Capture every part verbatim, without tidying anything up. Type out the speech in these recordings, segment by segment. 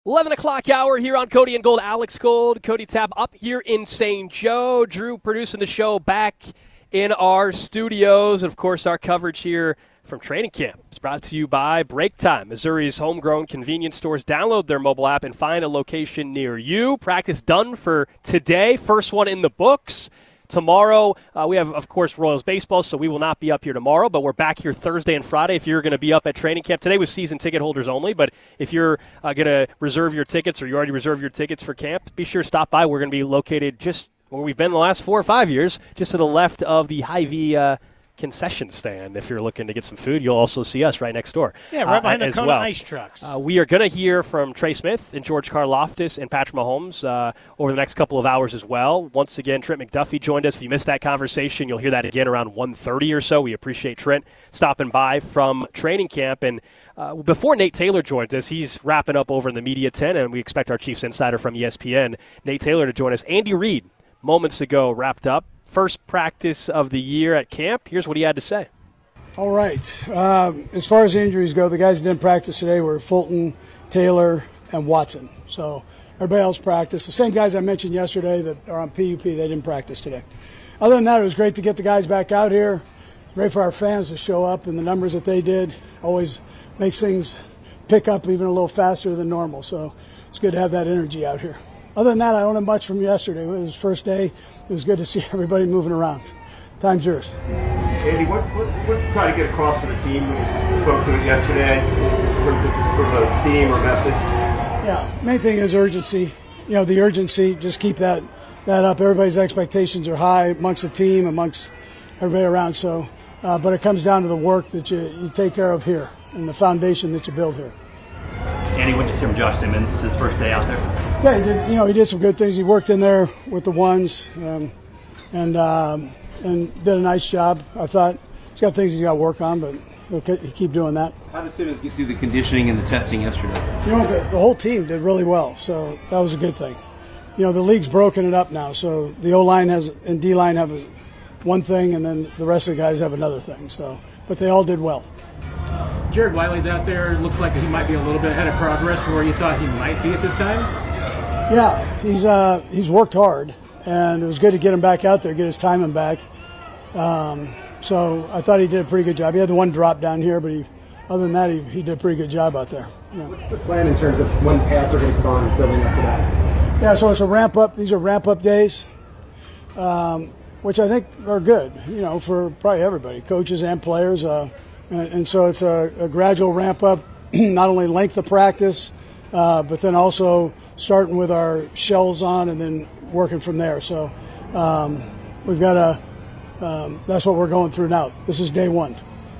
eleven o'clock hour here on Cody and Gold. Alex Gold, Cody Tapp up here in Saint Joe. Drew producing the show back in our studios. And, of course, our coverage here from training camp is brought to you by Break Time, Missouri's homegrown convenience stores. Download their mobile app and find a location near you. Practice done for today. First one in the books. Tomorrow, uh, we have, of course, Royals baseball, so we will not be up here tomorrow, but we're back here Thursday and Friday if you're going to be up at training camp. Today was season ticket holders only, but if you're uh, going to reserve your tickets or you already reserved your tickets for camp, be sure to stop by. We're going to be located just where we've been the last four or five years, just to the left of the Hy-Vee uh, concession stand. If you're looking to get some food, you'll also see us right next door. Yeah, right behind uh, the Kona well. ice trucks. Uh, we are going to hear from Trey Smith and George Karlaftis and Patrick Mahomes uh, over the next couple of hours as well. Once again, Trent McDuffie joined us. If you missed that conversation, you'll hear that again around one thirty or so. We appreciate Trent stopping by from training camp. And uh, before Nate Taylor joins us, he's wrapping up over in the media tent, and we expect our Chiefs insider from E S P N, Nate Taylor, to join us. Andy Reid, moments ago, wrapped up. First practice of the year at camp. Here's what he had to say. All right. Uh, as far as injuries go, the guys that didn't practice today were Fulton, Taylor, and Watson. So everybody else practiced. The same guys I mentioned yesterday that are on P U P, they didn't practice today. Other than that, it was great to get the guys back out here. Great for our fans to show up, and the numbers that they did always makes things pick up even a little faster than normal. So it's good to have that energy out here. Other than that, I don't have much from yesterday. It was his first day. It was good to see everybody moving around. Time's yours. Andy, what, what, what did you try to get across to the team when you spoke to it yesterday in terms of sort of a theme or message? Yeah, main thing is urgency. You know, the urgency, just keep that, that up. Everybody's expectations are high amongst the team, amongst everybody around. So, uh, but it comes down to the work that you, you take care of here and the foundation that you build here. Andy, what did you see from Josh Simmons his first day out there? Yeah, he did, you know, he did some good things. He worked in there with the ones um, and um, and did a nice job. I thought he's got things he's got to work on, but he'll keep doing that. How did Simmons get through the conditioning and the testing yesterday? You know, the, the whole team did really well, so that was a good thing. You know, the league's broken it up now, so the O-line has and D-line have a, one thing, and then the rest of the guys have another thing. So, but they all did well. Jared Wiley's out there. Looks like he might be a little bit ahead of progress from where you thought he might be at this time. Yeah, he's uh, he's worked hard, and it was good to get him back out there, get his timing back. Um, so I thought he did a pretty good job. He had the one drop down here, but he, other than that, he, he did a pretty good job out there. Yeah. What's the plan in terms of when pads are going to put on and building up to that? Yeah, so it's a ramp up. These are ramp up days, um, which I think are good, you know, for probably everybody, coaches and players. Uh, and, and so it's a, a gradual ramp up, not only length of practice, uh, but then also starting with our shells on and then working from there. So um, we've got a, um, that's what we're going through now. This is day one.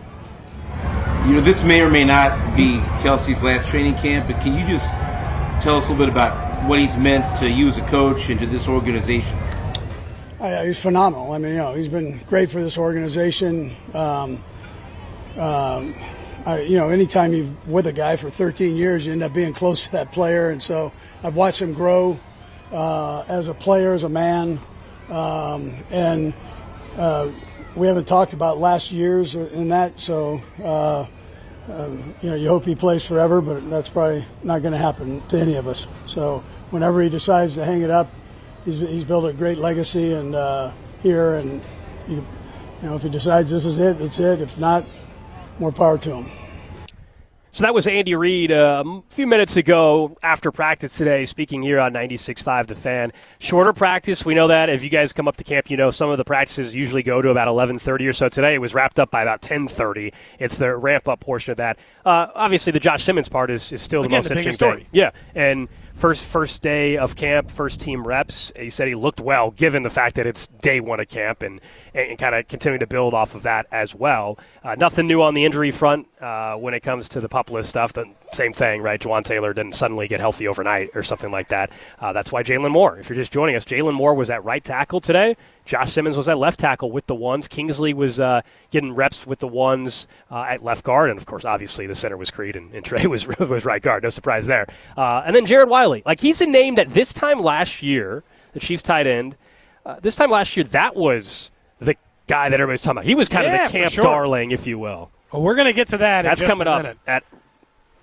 You know, this may or may not be Kelsey's last training camp, but can you just tell us a little bit about what he's meant to you as a coach and to this organization? Uh, he's phenomenal. I mean, you know, he's been great for this organization. Um, um, I, you know, anytime you're with a guy for thirteen years, you end up being close to that player. And so I've watched him grow uh, as a player, as a man. Um, and uh, we haven't talked about last year's in that. So, uh, um, you know, you hope he plays forever, but that's probably not going to happen to any of us. So whenever he decides to hang it up, he's, he's built a great legacy and uh, here. And, you, you know, if he decides this is it, it's it. If not, more power to him. So that was Andy Reid uh, a few minutes ago after practice today, speaking here on ninety-six point five The Fan. Shorter practice, we know that. If you guys come up to camp, you know some of the practices usually go to about eleven thirty or so. Today it was wrapped up by about ten thirty. It's the ramp-up portion of that. Uh, obviously, the Josh Simmons part is, is still the Again, most the interesting biggest story. thing. Yeah, and first first day of camp, first team reps. He said he looked well, given the fact that it's day one of camp, and, and kind of continuing to build off of that as well. Uh, nothing new on the injury front uh, when it comes to the pup list stuff. The same thing, right? Juwan Taylor didn't suddenly get healthy overnight or something like that. Uh, that's why Jalen Moore, if you're just joining us, Jalen Moore was at right tackle today. Josh Simmons was at left tackle with the ones. Kingsley was uh, getting reps with the ones uh, at left guard. And, of course, obviously the center was Creed and, and Trey was, was right guard. No surprise there. Uh, and then Jared Wiley. Like, he's a name that this time last year, the Chiefs tight end, uh, this time last year, that was the guy that everybody's talking about. He was kind yeah, of the camp sure. darling, if you will. Well, we're going to get to that That's in just coming a up minute. at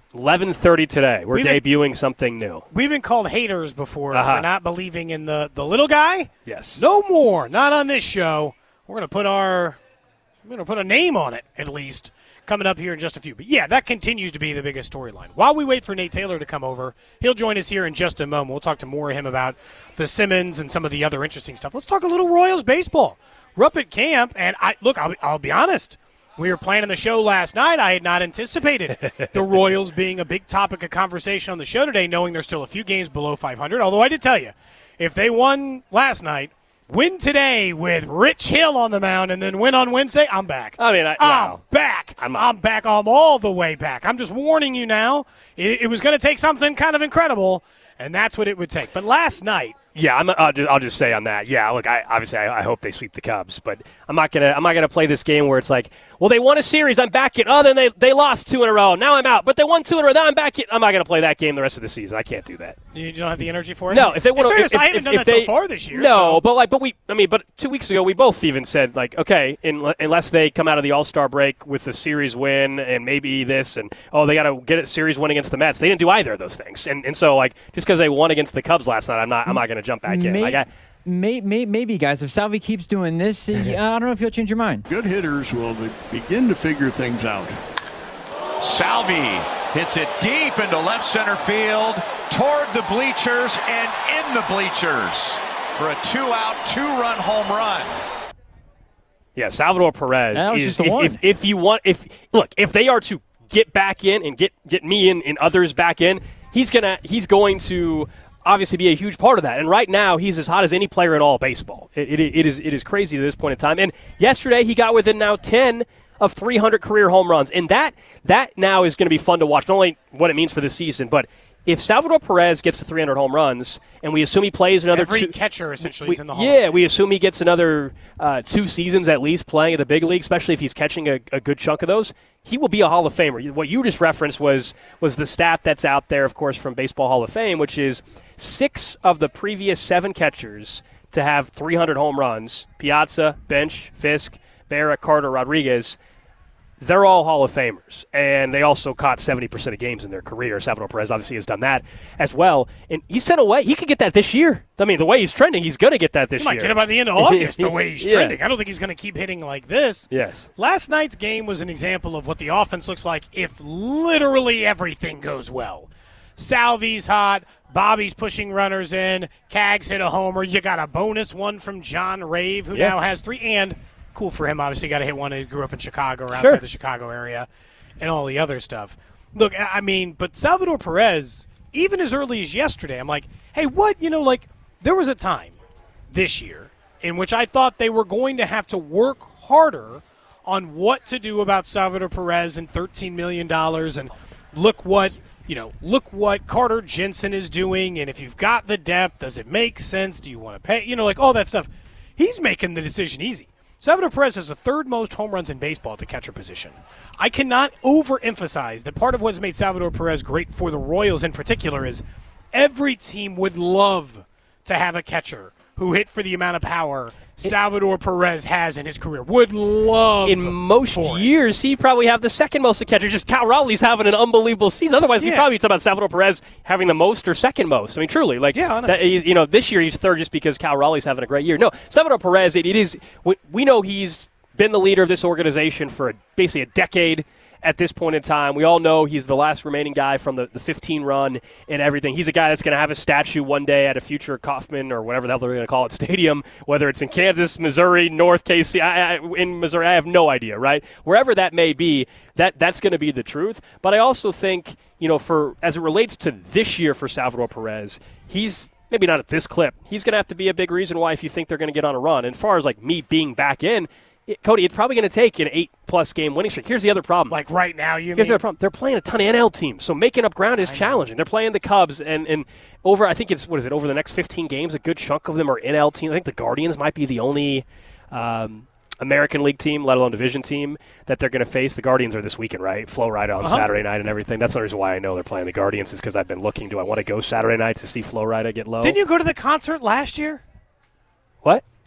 eleven thirty today. We're We've been- debuting something new. We've been called haters before Uh-huh. for not believing in the, the little guy. Yes. No more. Not on this show. We're going to put our we're going to put a name on it, at least, coming up here in just a few. But, yeah, that continues to be the biggest storyline. While we wait for Nate Taylor to come over, he'll join us here in just a moment. We'll talk to more of him about the Simmons and some of the other interesting stuff. Let's talk a little Royals baseball. We're up at camp, and, I look, I'll, I'll be honest. We were planning the show last night. I had not anticipated the Royals being a big topic of conversation on the show today, knowing there's still a few games below five hundred. Although I did tell you, if they won last night, win today with Rich Hill on the mound, and then win on Wednesday, I'm back. I mean, I, I'm wow. back. I'm, I'm back. I'm all the way back. I'm just warning you now. It, it was going to take something kind of incredible, and that's what it would take. But last night, Yeah, I'm, I'll, just, I'll just say on that. Yeah, look, I, obviously I, I hope they sweep the Cubs, but I'm not gonna I'm not gonna play this game where it's like, well, they won a series, I'm back in. Oh, then they they lost two in a row. Now I'm out, but they won two in a row. Now I'm back in. I'm not gonna play that game the rest of the season. I can't do that. you don't have the energy for it? No, if they want In to, fairness, I haven't done that they, so far this year. No, so. but like, but we, I mean, but two weeks ago we both even said like, okay, in, unless they come out of the All Star break with the series win and maybe this and oh they got to get a series win against the Mets. They didn't do either of those things, and and so like just because they won against the Cubs last night, I'm not I'm not gonna jump back in. May- Like I, May, may, maybe, guys, if Salvi keeps doing this, uh, I don't know if you'll change your mind. Good hitters will begin to figure things out. Salvi hits it deep into left center field, toward the bleachers and in the bleachers for a two-out, two-run home run. Yeah, Salvador Perez That was is just the if, one. if if you want if look if they are to get back in and get get me in and others back in, he's gonna he's going to obviously be a huge part of that. And right now he's as hot as any player in all baseball. It, it, it is it is crazy at this point in time. And yesterday he got within now ten of three hundred career home runs, and that that now is going to be fun to watch. Not only what it means for the season, but if Salvador Perez gets to three hundred home runs, and we assume he plays another Every two, catcher essentially we, is in the Hall. yeah, we assume he gets another uh, two seasons at least playing at the big league, especially if he's catching a, a good chunk of those. He will be a Hall of Famer. What you just referenced was was the stat that's out there, of course, from Baseball Hall of Fame, which is six of the previous seven catchers to have three hundred home runs, Piazza, Bench, Fisk, Berra, Carter, Rodriguez, they're all Hall of Famers, and they also caught seventy percent of games in their career. Salvador Perez obviously has done that as well, and he's sent away. He could get that this year. I mean, the way he's trending, he's going to get that this He might year. get it by the end of August, the way he's Yeah. trending. I don't think he's going to keep hitting like this. Yes. Last night's game was an example of what the offense looks like if literally everything goes well. Salvi's hot. Bobby's pushing runners in. Cags hit a homer. You got a bonus one from John Rave, who Yeah. now has three. And cool for him, obviously, got to hit one. He grew up in Chicago or Sure. outside the Chicago area and all the other stuff. Look, I mean, but Salvador Perez, even as early as yesterday, I'm like, hey, what? You know, like, there was a time this year in which I thought they were going to have to work harder on what to do about Salvador Perez and thirteen million dollars, and look what you know, look what Carter Jensen is doing, and if you've got the depth, does it make sense? Do you want to pay? You know, like all that stuff. He's making the decision easy. Salvador Perez has the third most home runs in baseball at the catcher position. I cannot overemphasize that part of what has made Salvador Perez great for the Royals in particular is every team would love to have a catcher who hit for the amount of power Salvador Perez has in his career. Would love In most for it. years, he probably have the second most of catchers. Just Cal Raleigh's having an unbelievable season. Otherwise, we Yeah. probably talk about Salvador Perez having the most or second most. I mean, truly, like Yeah, honestly. that, he- you know, this year he's third just because Cal Raleigh's having a great year. No, Salvador Perez, it, it is. We, we know he's been the leader of this organization for a, basically a decade. At this point in time, we all know he's the last remaining guy from the, the fifteen run and everything. He's a guy that's going to have a statue one day at a future Kauffman or whatever the hell they're going to call it stadium, whether it's in Kansas, Missouri, North K C, I, I, in Missouri. I have no idea, right? Wherever that may be, that that's going to be the truth. But I also think, you know, for as it relates to this year for Salvador Perez, he's maybe not at this clip. He's going to have to be a big reason why if you think they're going to get on a run. And as far as like me being back in, It, Cody, it's probably going to take an eight-plus game winning streak. Here's the other problem. Like right now, you Here's mean? the other problem. They're playing a ton of N L teams, so making up ground is challenging. They're playing the Cubs, and, and over, I think it's, what is it, over the next fifteen games, a good chunk of them are N L teams. I think the Guardians might be the only um, American League team, let alone division team, that they're going to face. The Guardians are this weekend, right? Flow Rida on Uh-huh. Saturday night and everything. That's the reason why I know they're playing the Guardians is because I've been looking. Do I want to go Saturday night to see Flow Rida get low? Didn't you go to the concert last year? What?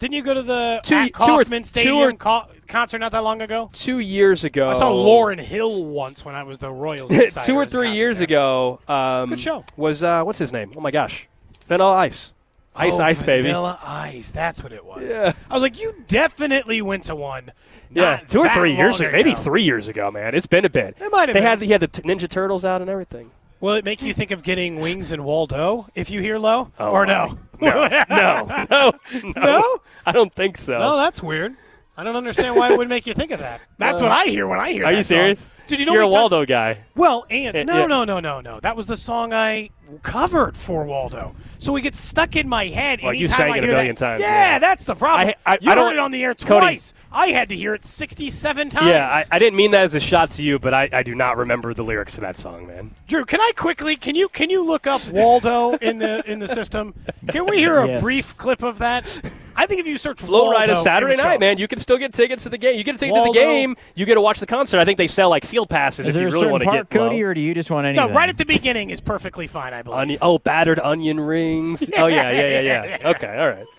Didn't you go to the Two- at two or- Kauffman two Stadium or- co- concert not that long ago? Two years ago. I saw Lauryn Hill once when I was the Royals Insider. Two or three years there. ago. Um, Good show. Was, uh, what's his name? Oh, my gosh. Vanilla Ice. Ice, oh, Ice, baby. Vanilla Ice. That's what it was. Yeah. I was like, you definitely went to one. Yeah, not two or that three years long ago. Maybe ago. three years ago, man. It's been a bit. It might have they been. Had, he had the t- Ninja Turtles out and everything. Will it make you think of getting wings in Waldo if you hear low? Oh, or no? No, no, no, no. No? I don't think so. No, that's weird. I don't understand why it would make you think of that. That's Uh, what I hear when I hear Are that you song. serious? Did you know You're a we talked- Waldo guy. Well, and Yeah, no, yeah. no, no, no, no. That was the song I covered for Waldo. So it gets stuck in my head Like you anytime sang I it a hear million that. times, Yeah, yeah. that's the problem. I- I- you I heard don't- it on the air Cody. twice. I had to hear it sixty-seven times. Yeah, I, I didn't mean that as a shot to you, but I, I do not remember the lyrics to that song, man. Drew, can I quickly? Can you can you look up Waldo in the in the system? Can we hear a Yes. brief clip of that? I think if you search Flow Waldo Ride is Saturday in the night, show- man. You can still get tickets to the game. You get a ticket Waldo. to the game. You get to watch the concert. I think they sell like field passes Is if there you a really certain want to part, get low. Cody, or do you just want No, anything? right at the beginning is perfectly fine. I believe. Onion, oh, battered onion rings. Oh yeah, yeah, yeah, yeah. Okay, all right.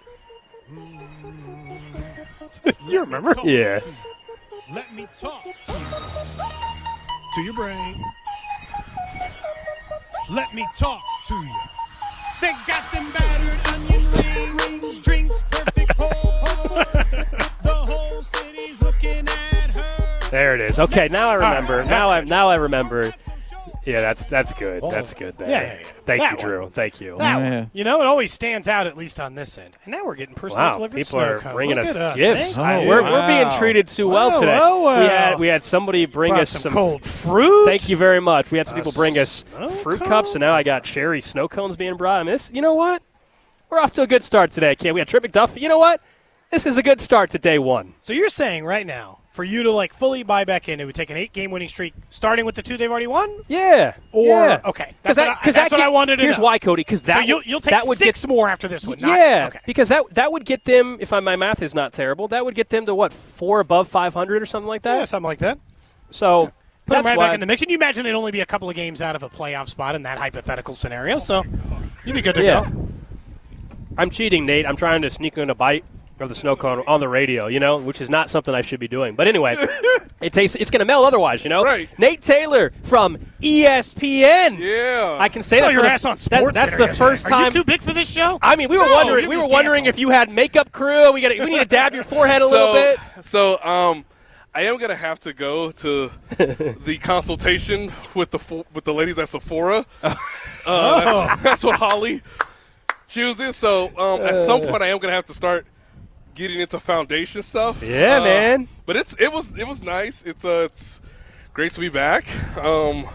You remember? Yes. Let me talk to you. To your brain. Let me talk to you. They got them battered onion rings, drinks, perfect pours. The whole city's looking at her. There it is. Okay, now I remember. right, now I that's now I remember. Yeah, that's that's good. That's good. There. Yeah, yeah, yeah. Thank That you, one. Drew. Thank you. That Yeah. one. You know, it always stands out at least on this end. And now we're getting personally Wow, delivered people snow are cones. bringing Look us, at us. gifts. Thank you. we're, we're being wow. treated too well Wow, today. wow, wow. We had we had somebody bring Brought us some, some cold fruit. Thank you very much. We had some A people bring us snow fruit cone? cups, and now I got cherry snow cones being brought. I mean, this, you know what? We're off to a good start today, kid. We had Trip McDuffie. You know what? This is a good start to day one. So you're saying right now, for you to like fully buy back in, it would take an eight-game winning streak, starting with the two they've already won? Yeah. Or yeah. okay, Because that's, that, what, I, 'cause that's that what get- I wanted to Here's know. why, Cody. Because that so you'll, would- you'll take that would six get, more after this one. Not, yeah, okay. because that that would get them. If I, my math is not terrible, that would get them to what four above five hundred or something like that. Yeah, something like that. So Put that's them right why. back in the mix. And you imagine they'd only be a couple of games out of a playoff spot in that hypothetical scenario. So you'd be good to Yeah. go. I'm cheating, Nate. I'm trying to sneak in a bite of the snow cone on the radio, you know, which is not something I should be doing. But anyway, it tastes, it's going to melt otherwise, you know. Right. Nate Taylor from E S P N. Yeah. I can say Saw that. your for the- ass on that- Sports That's Center the first yesterday. Are you time. too big for this show? I mean, we were No, wondering. you're We were just wondering canceled. if you had makeup crew. We got. We need to dab your forehead a little so, bit. So, um, I am gonna have to go to the consultation with the fo- with the ladies at Sephora. Uh, that's, that's what Holly chooses. So, um, at some point, I am gonna have to start getting into foundation stuff. Yeah, Uh, man. But it's it was it was nice. It's uh it's great to be back. Um,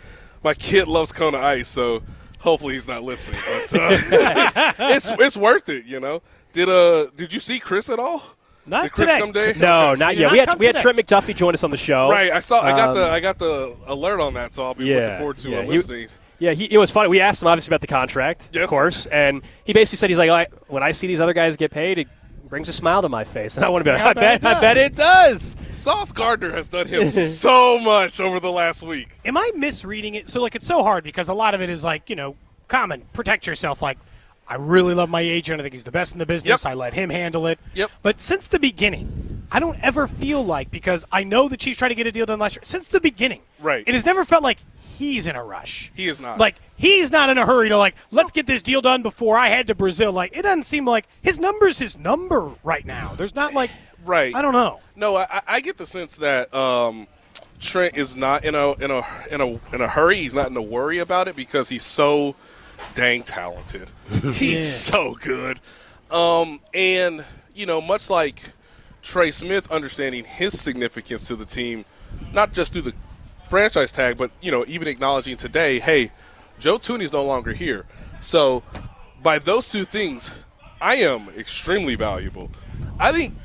my kid loves Kona Ice, so hopefully he's not listening. But uh, it's it's worth it, you know. Did uh did you see Chris at all? Not Did Chris today. come day? No, Okay. not did yet. not We had come we had today. Trent McDuffie join us on the show. Right, I saw. I got Um, the I got the alert on that, so I'll be Yeah, looking forward to yeah, uh, he- listening. Yeah, he, it was funny. We asked him obviously about the contract, Yes. of course, and he basically said he's like, I, when I see these other guys get paid, it brings a smile to my face, and I want to be like, Yeah, I I bet bet, it I bet it does. Sauce Gardner has done him so much over the last week. Am I misreading it? So, like, it's so hard because a lot of it is like, you know, common. Protect yourself. Like, I really love my agent. I think he's the best in the business. Yep. I let him handle it. Yep. But since the beginning, I don't ever feel like, because I know the Chiefs tried to get a deal done last year. Since the beginning, Right. it has never felt like he's in a rush. He is not. Like, he's not in a hurry to, like, let's get this deal done before I head to Brazil. Like, it doesn't seem like his number's his number right now. There's not, like, Right. I don't know. No, I, I get the sense that um, Trent is not in a in a in a in a hurry. He's not in a worry about it because he's so dang talented. He's so good. Um, and you know, much like Trey Smith understanding his significance to the team, not just through the franchise tag, but you know, even acknowledging today, hey, Joe Thuney's no longer here. So by those two things, I am extremely valuable. I think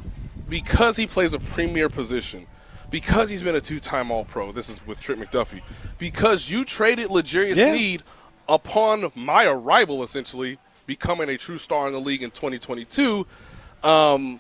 because he plays a premier position, because he's been a two-time All-Pro, this is with Trent McDuffie, because you traded L'Jarius Yeah. Sneed upon my arrival, essentially, becoming a true star in the league in twenty twenty-two, um,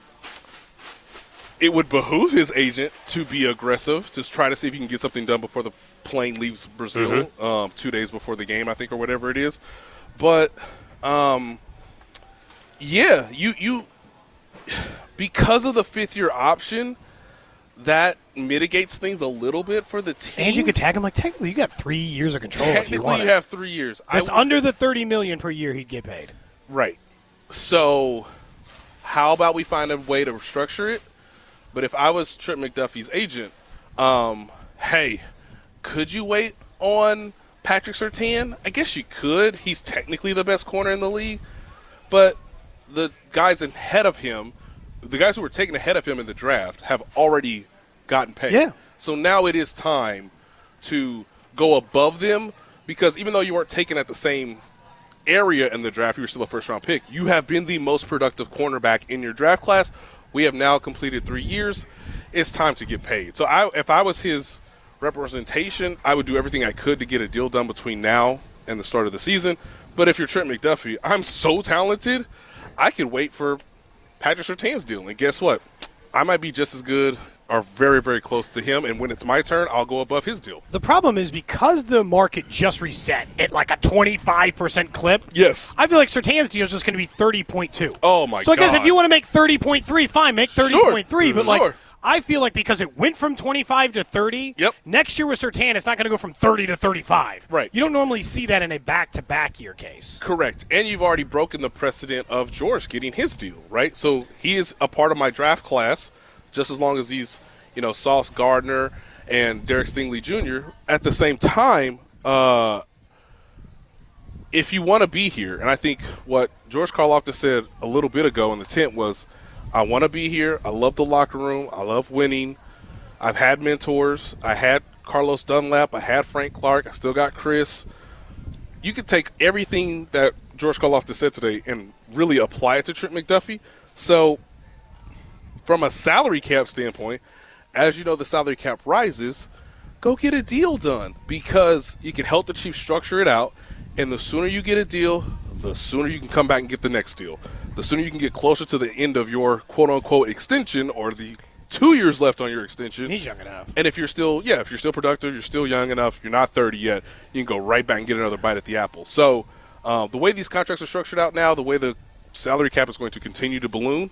it would behoove his agent to be aggressive, to try to see if he can get something done before the plane leaves Brazil, Mm-hmm. um, two days before the game, I think, or whatever it is. But, um, yeah, you you because of the fifth-year option, that mitigates things a little bit for the team. And you could tag him like technically you got three years of control. If you Technically, want you have three years. That's I would- under the thirty million per year he'd get paid. Right. So, how about we find a way to structure it? But if I was Trent McDuffie's agent, um, hey, could you wait on Patrick Surtain? I guess you could. He's technically the best corner in the league. But the guys ahead of him, the guys who were taken ahead of him in the draft, have already gotten paid. Yeah. So now it is time to go above them, because even though you weren't taken at the same area in the draft, you were still a first-round pick. You have been the most productive cornerback in your draft class. We have now completed three years. It's time to get paid. So I, if I was his representation, I would do everything I could to get a deal done between now and the start of the season. But if you're Trent McDuffie, I'm so talented, I could wait for Patrick Surtain's deal. And guess what? I might be just as good or very, very close to him, and when it's my turn, I'll go above his deal. The problem is because the market just reset at like a twenty-five percent clip. Yes. I feel like Surtain's deal is just going to be thirty point two. Oh, my God. So I guess if you want to make thirty point three, fine, make thirty point three. Sure. But like, Sure. I feel like because it went from twenty-five to thirty, Yep. next year with Surtain, it's not going to go from thirty to thirty-five. Right. You don't normally see that in a back-to-back year case. Correct. And you've already broken the precedent of George getting his deal, right? So he is a part of my draft class just as long as he's, you know, Sauce Gardner and Derek Stingley Junior At the same time, uh, if you want to be here, and I think what George Karlaftis said a little bit ago in the tent was, I want to be here. I love the locker room. I love winning. I've had mentors. I had Carlos Dunlap. I had Frank Clark. I still got Chris. You could take everything that George Karlaftis said today and really apply it to Trent McDuffie. So from a salary cap standpoint, as you know, the salary cap rises, go get a deal done, because you can help the Chiefs structure it out, and the sooner you get a deal, the sooner you can come back and get the next deal. The sooner you can get closer to the end of your quote-unquote extension, or the two years left on your extension. He's young enough. And if you're still, yeah, if you're still productive, you're still young enough, you're not thirty yet, you can go right back and get another bite at the apple. So uh, the way these contracts are structured out now, the way the salary cap is going to continue to balloon,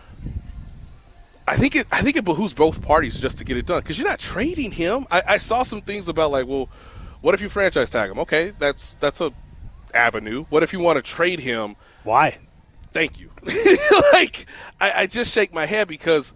I think it I think it behooves both parties just to get it done, because you're not trading him. I, I saw some things about, like, well, what if you franchise tag him? Okay, that's that's a avenue. What if you want to trade him? Why? Thank you. like, I, I just shake my head, because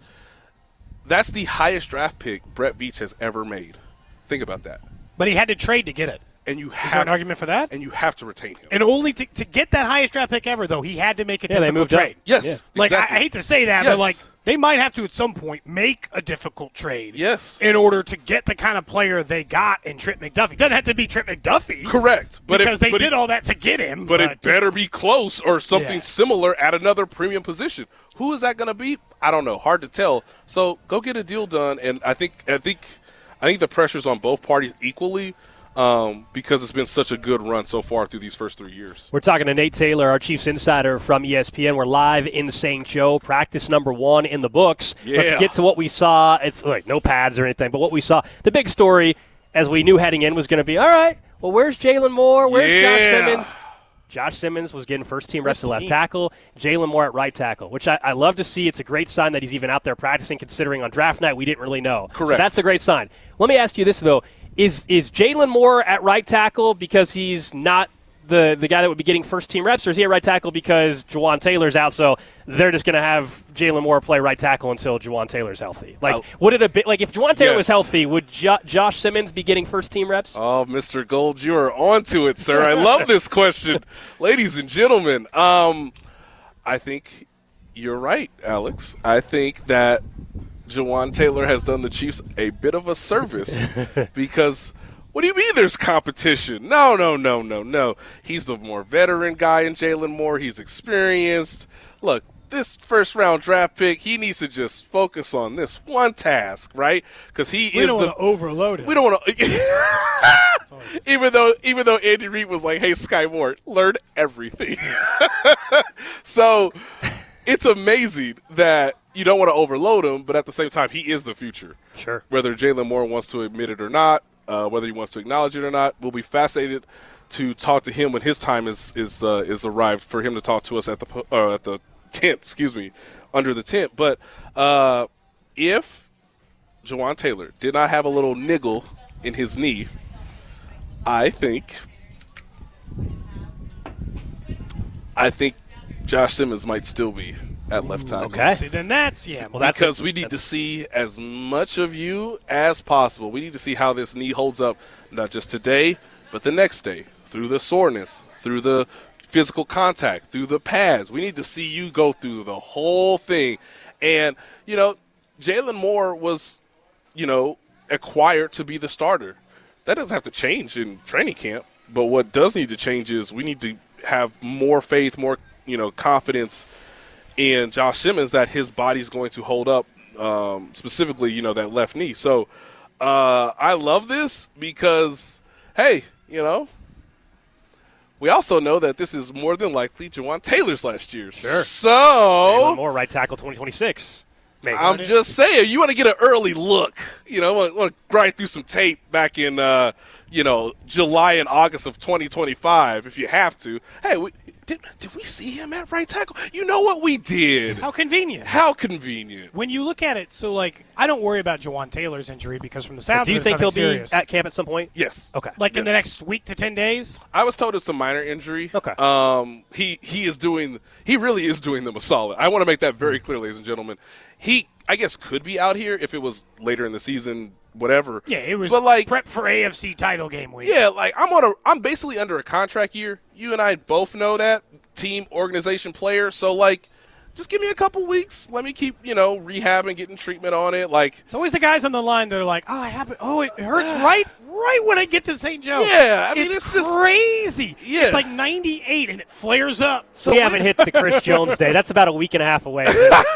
that's the highest draft pick Brett Veach has ever made. Think about that. But he had to trade to get it. And you have, Is there an argument for that? And you have to retain him. And only to, to get that highest draft pick ever, though, he had to make a Yeah, they difficult moved up. trade. Yes, Yeah. Like, exactly. I, I hate to say that, Yes. but, like, they might have to at some point make a difficult trade. Yes. In order to get the kind of player they got in Trent McDuffie. Doesn't have to be Trent McDuffie. Correct. But because it, they but did it, all that to get him. But it better be close, or something Yeah. similar at another premium position. Who is that going to be? I don't know. Hard to tell. So go get a deal done. And I think I think I think the pressure's on both parties equally, um, because it's been such a good run so far through these first three years. We're talking to Nate Taylor, our Chiefs insider from E S P N. We're live in Saint Joe, practice number one in the books. Yeah. Let's get to what we saw. It's like no pads or anything, but what we saw. The big story, as we knew heading in, was going to be, all right, well, where's Jalen Moore? Where's Yeah. Josh Simmons? Josh Simmons was getting first-team reps at left tackle, Jalen Moore at right tackle, which I, I love to see. It's a great sign that he's even out there practicing, considering on draft night we didn't really know. Correct. So that's a great sign. Let me ask you this, though. Is is Jalen Moore at right tackle because he's not the, the guy that would be getting first-team reps, or is he at right tackle because Jawan Taylor's out, so they're just going to have Jalen Moore play right tackle until Jawan Taylor's healthy? Like, Oh. would it have been, like if Jawan Taylor was Yes. healthy, would jo- Josh Simmons be getting first-team reps? Oh, Mister Gold, you are on to it, sir. I love this question. Ladies and gentlemen, um, I think you're right, Alex. I think that Jawan Taylor has done the Chiefs a bit of a service because what do you mean there's competition? No, no, no, no, no. He's the more veteran guy in Jalen Moore. He's experienced. Look, this first-round draft pick, he needs to just focus on this one task, right? Because he We is don't the want to overload him. we don't want to. even though, even though Andy Reid was like, "Hey, Sky Moore, learn everything." So it's amazing that you don't want to overload him, but at the same time, he is the future. Sure. Whether Jalen Moore wants to admit it or not, uh, whether he wants to acknowledge it or not, we'll be fascinated to talk to him when his time is is uh, is arrived for him to talk to us at the po- uh, at the tent, excuse me, under the tent. But uh, if Jawaan Taylor did not have a little niggle in his knee, I think I think Josh Simmons might still be at left tackle. Okay. See, then that's, yeah. Well, that's because a, we need to see as much of you as possible. We need to see how this knee holds up, not just today, but the next day, through the soreness, through the physical contact, through the pads. We need to see you go through the whole thing. And, you know, Jalen Moore was, you know, acquired to be the starter. That doesn't have to change in training camp. But what does need to change is we need to have more faith, more, you know, confidence in Josh Simmons that his body's going to hold up, um, specifically, you know, that left knee. So uh, I love this because, hey, you know, we also know that this is more than likely Jawaan Taylor's last year. Sure. So Jalen Moore, right tackle, twenty twenty-six. Maybe. I'm just saying, you want to get an early look. You know, want, want to grind through some tape back in, uh, you know, July and August of twenty twenty-five if you have to. Hey, we, did, did we see him at right tackle? You know what we did. How convenient. How convenient. When you look at it, so, like, I don't worry about Jawaan Taylor's injury because from the sounds Do you of it, think he'll serious. be at camp at some point? Yes. Okay. Like yes. in the next week to ten days? I was told it's a minor injury. Okay. Um, he, he is doing – he really is doing them a solid. I want to make that very clear, ladies and gentlemen. He, I guess, could be out here if it was later in the season, whatever. Yeah, it was but like, prep for A F C title game week. Yeah, like I'm on a I'm basically under a contract year. You and I both know that. Team, organization, player. So like just give me a couple weeks. Let me keep, you know, rehabbing, getting treatment on it. Like it's always the guys on the line that are like, "Oh, I have it. Oh, it hurts right right when I get to Saint Joe." Yeah, I mean it's, it's just crazy. Yeah. It's like ninety-eight and it flares up. So we haven't hit the Chris Jones day. That's about a week and a half away.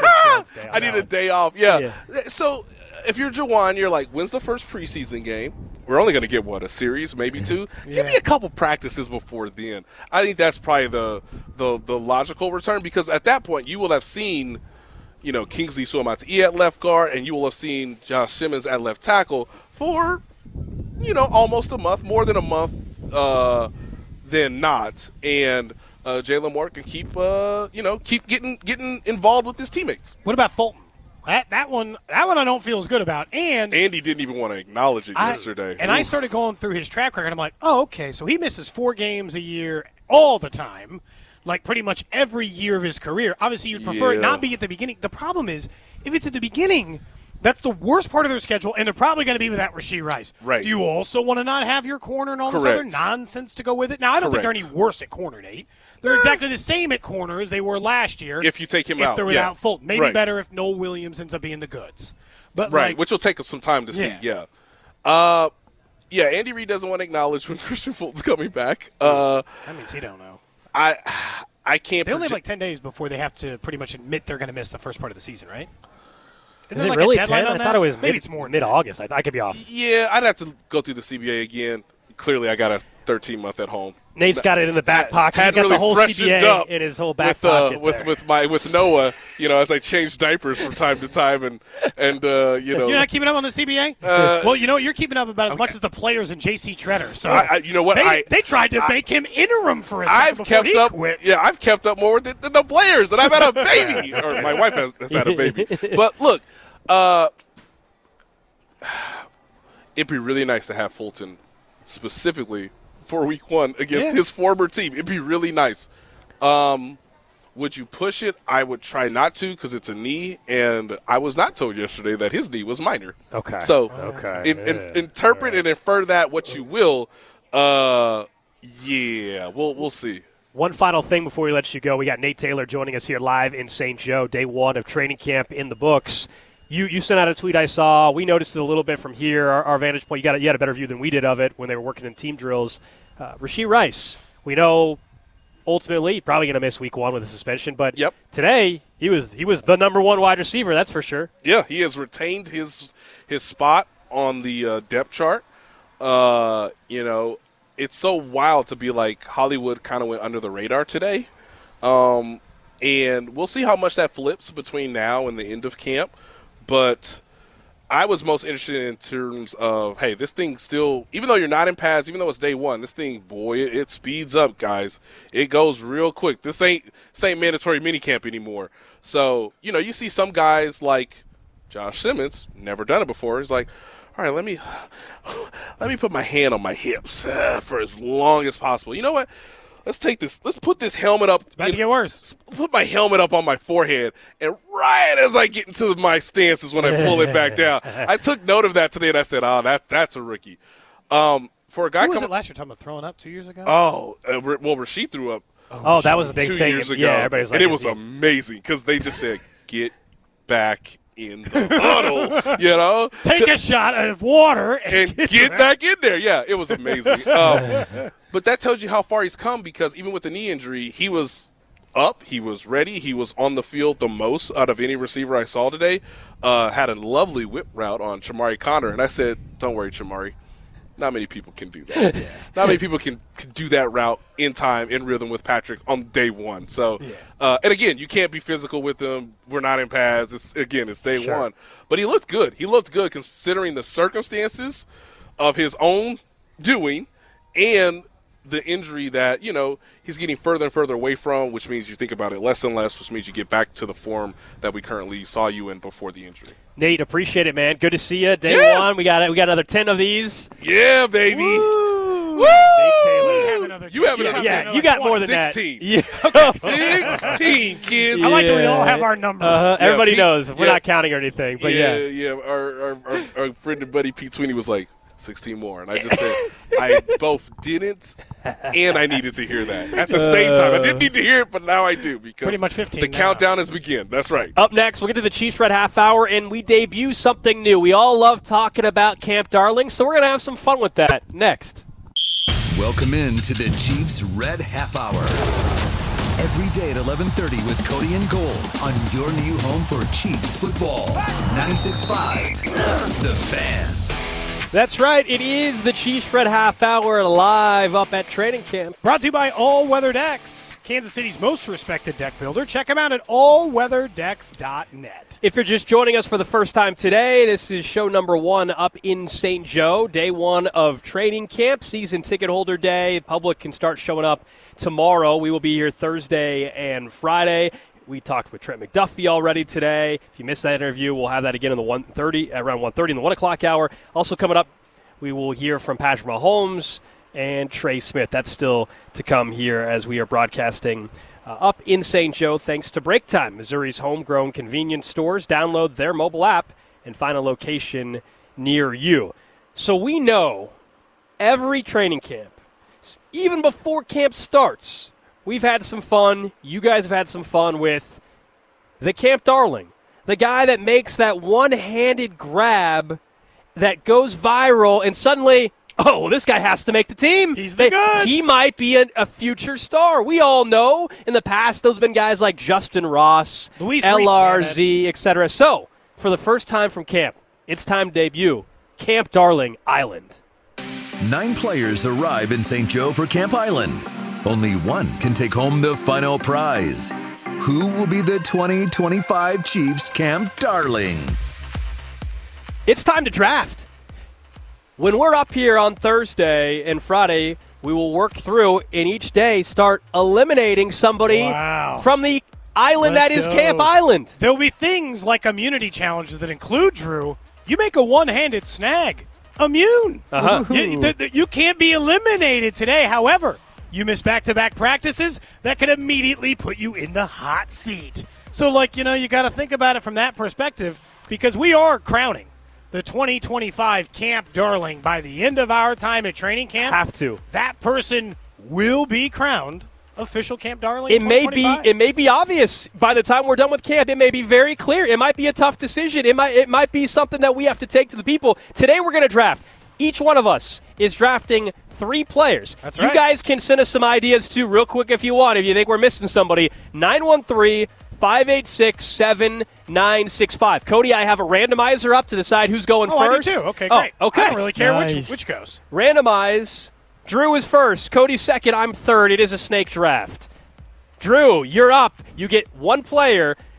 I need a day off. Yeah. yeah. So if you're Jawaan, you're like, when's the first preseason game? We're only going to get, what, a series, maybe two? Yeah. Give me a couple practices before then. I think that's probably the, the the logical return because at that point you will have seen, you know, Kingsley Suamata'i at left guard and you will have seen Josh Simmons at left tackle for, you know, almost a month, more than a month uh, than not. And uh, Jalen Moore can keep, uh, you know, keep getting getting involved with his teammates. What about Fulton? That that one, that one I don't feel as good about. And Andy didn't even want to acknowledge it I, yesterday. And Oof. I started going through his track record. I'm like, oh, okay, so he misses four games a year all the time, like pretty much every year of his career. Obviously, you'd prefer Yeah. it not be at the beginning. The problem is, if it's at the beginning, that's the worst part of their schedule, and they're probably going to be without Rashee Rice. Right. Do you also want to not have your corner and all Correct. this other nonsense to go with it? Now, I don't Correct. think they're any worse at corner, Nate. They're exactly the same at corner as they were last year. If you take him if out, they're yeah. without Fulton. Maybe Right. better if Noel Williams ends up being the goods. But Right, like, which will take us some time to see, Yeah. yeah. Uh, yeah, Andy Reid doesn't want to acknowledge when Christian Fulton's coming back. Uh, that means he don't know. I I can't They only have project- like ten days before they have to pretty much admit they're going to miss the first part of the season, right? Isn't Is there it like really a deadline ten? on I that? thought it was Maybe mid, it's more. than mid-August. I, I could be off. Yeah, I'd have to go through the C B A again. Clearly, I got a thirteen-month at home. Nate's got it in the back pocket. He's Hadn't got really the whole C B freshened A up in his whole back with, uh, pocket. with there. with my with Noah, you know, as I change diapers from time to time, and and uh, you know, You're not keeping up on the C B A? Uh, well, you know what? You're keeping up about as much as the players and J C Treader. So I, I, you know what? They, I they tried to I, make him interim for a second I've before kept he up. quit. Yeah, I've kept up more than, than the players, and I've had a baby, or my wife has, has had a baby. But look, uh, it'd be really nice to have Fulton specifically for week one against Yeah. his former team. It'd be really nice. Um, would you push it? I would try not to because it's a knee, and I was not told yesterday that his knee was minor. Okay. So Okay. in, in, Yeah. interpret and infer that what you will. Uh, yeah, we'll we'll see. One final thing before we let you go. We got Nate Taylor joining us here live in Saint Joe, day one of training camp in the books. You you sent out a tweet I saw. We noticed it a little bit from here, our, our vantage point. You got a, you had a better view than we did of it when they were working in team drills. Uh, Rashee Rice, we know ultimately probably going to miss week one with a suspension, but Yep. today he was he was the number one wide receiver. That's for sure. Yeah, he has retained his his spot on the uh, depth chart. Uh, you know, it's so wild to be like Hollywood kind of went under the radar today. Um, and we'll see how much that flips between now and the end of camp. But I was most interested in terms of, hey, this thing still, even though you're not in pads, even though it's day one, this thing, boy, it, it speeds up, guys. It goes real quick. This ain't, this ain't mandatory minicamp anymore. So, you know, you see some guys like Josh Simmons, never done it before. He's like, all right, let me let me put my hand on my hips uh, for as long as possible. You know what? Let's take this. Let's put this helmet up. It's about to get worse. Put my helmet up on my forehead, and right as I get into my stance is when I pull it back down. I took note of that today, and I said, "Oh, that that's a rookie." Um, for a guy, Who was coming, it last year? Talking about throwing up two years ago. Oh, uh, well, Rashid threw up. Oh, that was a big two thing. years ago, Yeah, everybody's like, and it was is he- amazing because they just said, "Get back in the huddle," you know, Take a shot of water and, and get back in there. Yeah, it was amazing. Um, but that tells you how far he's come because even with the knee injury, he was up, he was ready, he was on the field the most out of any receiver I saw today. Uh, had a lovely whip route on Chamari Connor, and I said, "Don't worry, Chamari. Not many people can do that. yeah. Not many people can, can do that route in time, in rhythm with Patrick on day one." So, yeah. uh, and again, you can't be physical with him. We're not in pads. It's, again, it's day sure. one. But he looked good. He looked good considering the circumstances of his own doing and the injury that, you know, he's getting further and further away from, which means you think about it less and less, which means you get back to the form that we currently saw you in before the injury. Nate, appreciate it, man. Good to see you. Day yeah. one, we got we got another ten of these. Yeah, baby. Woo! Woo! Have you have another yeah, ten. yeah, you got more than sixteen. that. Yeah. sixteen, kids. I like that we all have our number. Uh-huh. Yeah, Everybody Pete, knows. We're yeah. not counting or anything, but yeah. yeah. Yeah, Our, our, our, our friend and buddy Pete Sweeney was like, sixteen more. And I just said, I both didn't and I needed to hear that at the same time. I didn't need to hear it, but now I do because pretty much fifteen the now. countdown has begun. That's right. Up next, we'll get to the Chiefs Red Half Hour, and we debut something new. We all love talking about Camp Darling, so we're going to have some fun with that next. Welcome in to the Chiefs Red Half Hour. Every day at eleven thirty with Cody and Gold on your new home for Chiefs football. ninety-six point five, The Fan. That's right. It is the Chiefs Red Half Hour live up at training camp. Brought to you by All Weather Decks, Kansas City's most respected deck builder. Check them out at all weather decks dot net. If you're just joining us for the first time today, this is show number one up in Saint Joe, day one of training camp, season ticket holder day. The public can start showing up tomorrow. We will be here Thursday and Friday. We talked with Trent McDuffie already today. If you missed that interview, we'll have that again in the one thirty, around one thirty in the one o'clock hour. Also coming up, we will hear from Patrick Mahomes and Trey Smith. That's still to come here as we are broadcasting uh, up in Saint Joe thanks to Break Time, Missouri's homegrown convenience stores. Download their mobile app and find a location near you. So we know every training camp, even before camp starts, we've had some fun. You guys have had some fun with the Camp Darling, the guy that makes that one-handed grab that goes viral, and suddenly, oh, well, this guy has to make the team. He's the goods. He might be a, a future star. We all know in the past those have been guys like Justin Ross, Luis L R Reese, Z, et cetera. So, for the first time from camp, it's time to debut Camp Darling Island. Nine players arrive in Saint Joe for Camp Island. Only one can take home the final prize. Who will be the twenty twenty-five Chiefs Camp Darling? It's time to draft. When we're up here on Thursday and Friday, we will work through and each day start eliminating somebody Wow. from the island Let's that is go. Camp Island. There'll be things like immunity challenges that include, Drew, you make a one-handed snag immune. Uh-huh. You, th- th- you can't be eliminated today. However, you miss back-to-back practices, that could immediately put you in the hot seat. So, like, you know, you got to think about it from that perspective because we are crowning the twenty twenty-five Camp Darling by the end of our time at training camp. Have to. That person will be crowned official Camp Darling. It may be it may be obvious by the time we're done with camp. It may be very clear. It might be a tough decision. It might it might be something that we have to take to the people. Today we're going to draft. Each one of us is drafting three players. That's you right. guys can send us some ideas too real quick if you want. If you think we're missing somebody, nine one three, five eight six, seven nine six five. Cody, I have a randomizer up to decide who's going oh, first. I do too. Okay, oh, great. Okay. I don't really care Nice. which which goes. Randomize. Drew is first. Cody's second. I'm third. It is a snake draft. Drew, you're up. You get one player,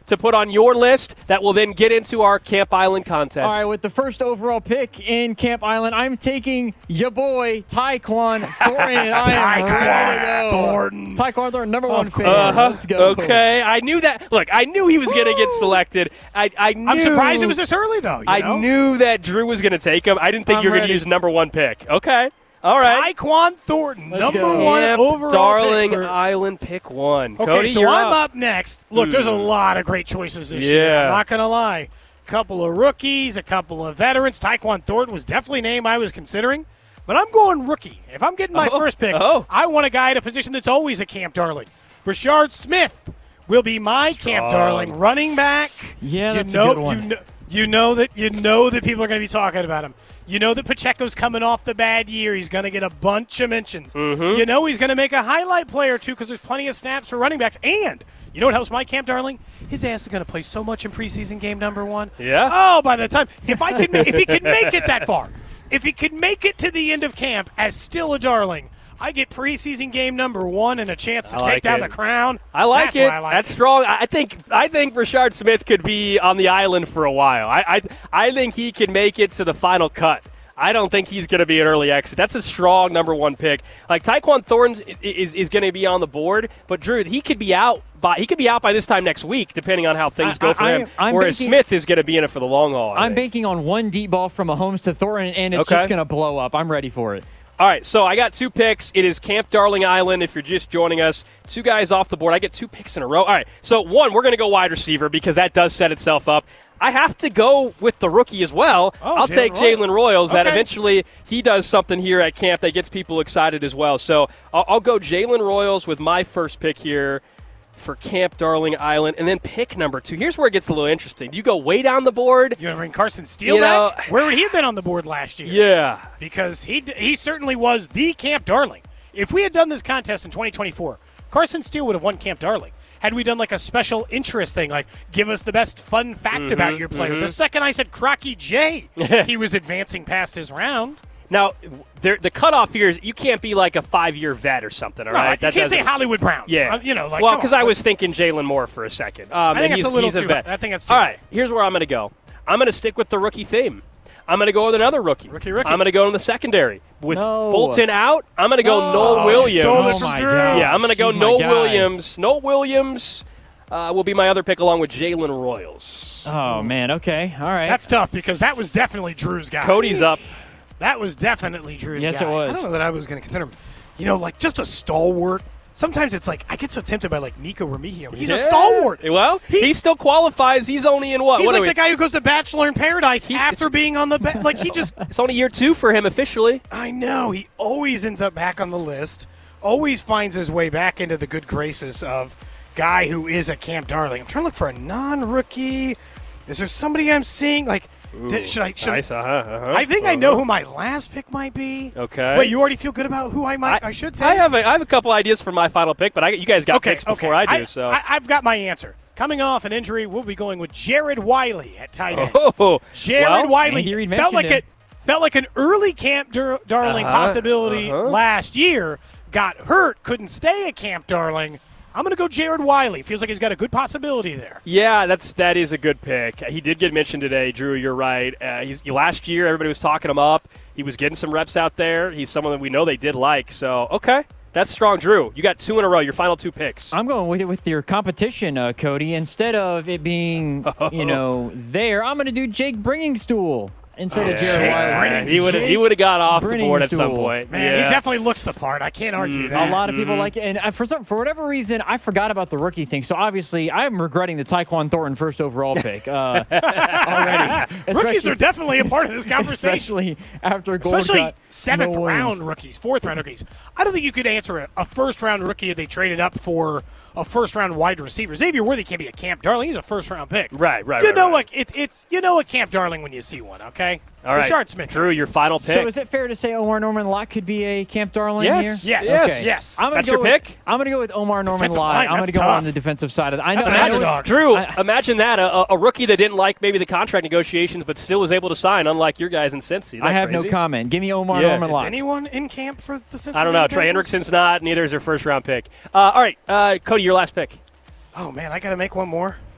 to put on your list that will then get into our Camp Island contest. All right, with the first overall pick in Camp Island, I'm taking your boy, Tyquan Thornton. I am ready to go. Thornton. Tyquan Thornton, number one pick. Uh-huh. Let's go. Okay, I knew that. Look, I knew he was going to get selected. I, I knew, I'm surprised it was this early, though. You I know? knew that Drew was going to take him. I didn't think I'm you were going ready. to use number one pick. Okay, all right. Tyquan Thornton, Let's number go. one Camp overall Darling pick for- Island, pick one. Okay, Cody, so you're I'm up. up next. Look, there's a lot of great choices this year. Yeah. I'm not going to lie. A couple of rookies, a couple of veterans. Tyquan Thornton was definitely a name I was considering. But I'm going rookie. If I'm getting my Oh, first pick, oh. I want a guy at a position that's always a Camp Darling. Rashard Smith will be my Camp Darling running back. Yeah, you that's know, a good one. You know, you know that you know that people are going to be talking about him. You know that Pacheco's coming off the bad year. He's going to get a bunch of mentions. Mm-hmm. You know he's going to make a highlight play or two because there's plenty of snaps for running backs. And you know what helps my Camp Darling? His ass is going to play so much in preseason game number one. Yeah. Oh, by the time if I could, ma- if he could make it that far, if he could make it to the end of camp as still a Darling, I get preseason game number one and a chance to I take like down it. the crown. I like That's it. why I like That's it. strong. I I think I think Rashard Smith could be on the island for a while. I I, I think he can make it to the final cut. I don't think he's going to be an early exit. That's a strong number one pick. Like Tyquan Thornton is, is, is going to be on the board, but Drew, he could be out by he could be out by this time next week, depending on how things I- go for I- him. I'm Whereas banking- Smith is going to be in it for the long haul. I I'm think. banking on one deep ball from Mahomes to Thornton, and it's Okay. just going to blow up. I'm ready for it. All right, so I got two picks. It is Camp Darling Island. If you're just joining us, two guys off the board. I get two picks in a row. All right, so one, we're going to go wide receiver because that does set itself up. I have to go with the rookie as well. Oh, I'll Jalen take Jalen Royals. Royals. That Okay. eventually he does something here at camp that gets people excited as well. So I'll, I'll go Jalen Royals with my first pick here for Camp Darling Island, and then pick number two. Here's where it gets a little interesting. Do you go way down the board? You want to bring Carson Steele You know- back? Where would he have been on the board last year? Yeah. Because he d- he certainly was the Camp Darling. If we had done this contest in twenty twenty-four, Carson Steele would have won Camp Darling. Had we done like a special interest thing, like give us the best fun fact Mm-hmm, about your player. The second I said Crocky J, he was advancing past his round. Now, there, the cutoff here is you can't be like a five-year vet or something, all No, right? you That can't say doesn't- Hollywood Brown. Yeah. Uh, you know, like, well, come because on. I was thinking Jalen Moore for a second. Um, I think and that's he's, a little he's a too vet. high. I think that's too All high. right, here's where I'm going to go. I'm going to stick with the rookie theme. I'm going to go with another rookie. Rookie, rookie. I'm going to go in the secondary. With No. Fulton out, I'm going to go Oh, Noel you Williams. stole it Oh from my Drew. gosh. Yeah, I'm going to go He's my Noel guy. Williams. Noel Williams uh, will be my other pick along with Jalen Royals. Oh, man. Okay. All right. That's tough because that was definitely Drew's guy. Cody's up. That was definitely Drew's Yes, guy. it was. I don't know that I was going to consider him, you know, like just a stalwart. Sometimes it's like I get so tempted by like Nico Remigio. He's Yeah. a stalwart. Well, he, He- still qualifies. He's only in what? He's what are like we- the guy who goes to Bachelor in Paradise He- after being on the ba- like he just. It's only year two for him officially. I know he always ends up back on the list. Always finds his way back into the good graces of guy who is a Camp Darling. I'm trying to look for a non-rookie. Is there somebody I'm seeing? Like, did, should I? Should Nice, uh-huh, uh-huh, I think I uh-huh. know who my last pick might be. Okay. Wait, you already feel good about who I might? I, should say. I have a, I have a couple ideas for my final pick, but I, you guys got okay, picks okay. before I do. so I, I've got my answer. Coming off an injury, we'll be going with Jared Wiley at tight end. oh, Jared well, Wiley Andy Reid felt mentioned like him. it felt like an early Camp Dar- Darling Uh-huh, possibility uh-huh. last year. Got hurt, couldn't stay at Camp Darling. I'm going to go Jared Wiley. Feels like he's got a good possibility there. Yeah, that's that is a good pick. He did get mentioned today, Drew. You're right. Uh, he's last year everybody was talking him up. He was getting some reps out there. He's someone that we know they did like. So okay, that's strong, Drew. You got two in a row. Your final two picks. I'm going with it with your competition, uh, Cody. Instead of it being, you know, there, I'm going to do Jake Bringingstool instead of Jared Jake Wiley. Bringingstool. he would he would have got off the board at some Bringingstool. point. Man, yeah. he definitely looks the part. I can't argue A that. lot of people like it, and uh, for some, for whatever reason, I forgot about the rookie thing. So obviously, I'm regretting the Tyquan Thornton first overall pick uh, already. Rookies Especially- are definitely a part of this conversation. especially after Gold Especially got seventh no round wins. rookies, fourth round rookies. I don't think you could answer a, a first round rookie if they traded up for a first round wide receiver. Xavier Worthy can't be a Camp Darling. He's a first round pick. Right, right, You right, know right. what? It, it's you know a Camp Darling when you see one. Okay. All right, Rashard Smith. Drew, your final pick. So is it fair to say Omar Norman Lott could be a Camp Darling Yes, here? Yes. Yes. Okay. Yes. I'm gonna That's go your with, pick? I'm going to go with Omar Norman Defensive Lott. line, I'm going that's to go tough. on the defensive side of the. I know. That's an I know underdog. it's- Drew, I- imagine that a, a rookie that didn't like maybe the contract negotiations, but still was able to sign, unlike your guys in Cincy. Isn't I that have crazy? no comment. Give me Omar Yeah. Norman Is Lott. anyone in camp for the Cincinnati I don't know. Trey Bengals? Hendrickson's not. Neither is their first round pick. Uh, all right, uh, Cody, your last pick. Oh man, I got to make one more.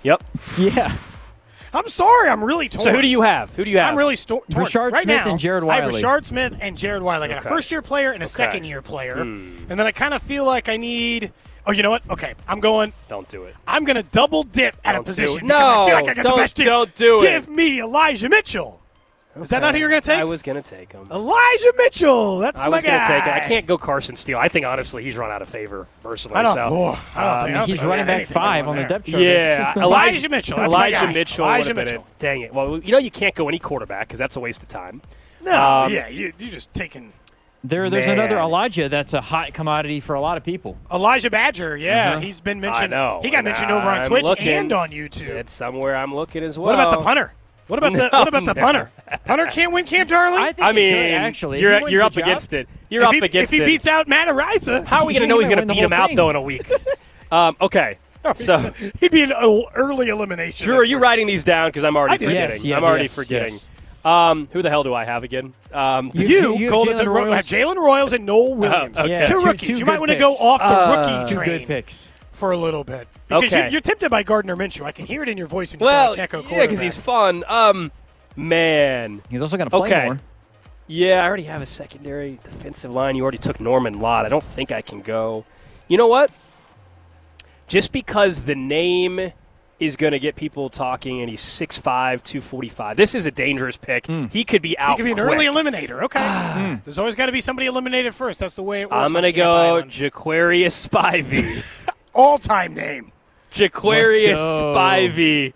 Yep. Yeah. I'm sorry, I'm really torn. So who do you have? Who do you have? I'm really sto- torn. Rashard right Smith now, and Jared I have Wiley. Rashard Smith and Jared Wiley. I got Okay. a first-year player and a Okay. second-year player. Hmm. And then I kind of feel like I need – oh, you know what? Okay, I'm going – Don't do it. I'm going to double dip at Don't a position do it. because I feel No, like I got don't- the best team. don't do it. Give me Elijah Mitchell. Is that not who you're going to take? I was going to take him. Elijah Mitchell. That's I my was going to guy. take it. I can't go Carson Steele. I think, honestly, he's run out of favor, personally. I don't, so, oh, I don't um, think, I don't He's think running I got back anything five going on the there. depth chart. Yeah, Elijah Mitchell. That's my Elijah guy. Mitchell Elijah would have been Mitchell. it. Dang it. Well, you know you can't go any quarterback because that's a waste of time. No, Um, yeah, you, you're just taking There, there's Man. another Elijah that's a hot commodity for a lot of people. Elijah Badger. Yeah, Uh-huh. he's been I mentioned. know. He got and mentioned over on I'm Twitch looking. and on YouTube. It's somewhere I'm looking as well. What about the punter? What about the No, What about the man. punter? Punter can't win Camp Darling. I think I he mean, could, actually. If you're, he wins you're the up job- against it. You're if up he, against if he it. beats out Matt Ariza, How are we going to He know he's might going win to the beat him whole out, thing. though, in a week? um, okay. So, he'd be an el- early elimination. Drew, are you writing these down? Because I'm already I did. forgetting. Yes, yeah, I'm already yes, forgetting. yes. Um, who the hell do I have again? Um, You- You, you have Golden Jalen Ro- have Royals? Jalen Royals and Noel Williams. okay. Yeah, Two two- rookies. two you might good want to go picks. off the Uh, rookie Two train good picks. for a little bit because Okay. you're, you're tempted by Gardner Minshew. I can hear it in your voice when you well, say I can't go yeah, because quarterback. he's fun. Um, man. He's also going to play Okay. more. Yeah, I already have a secondary defensive line. You already took Norman Lott. I don't think I can go. You know what? Just because the name is going to get people talking and he's six five, two forty-five. This is a dangerous pick. He could be out He could be an quick. early eliminator. Okay. There's always got to be somebody eliminated first. That's the way it works. I'm on going to Camp go Island. Jaquarius Spivey. All-time name. Jaquarius Let's go. Spivey.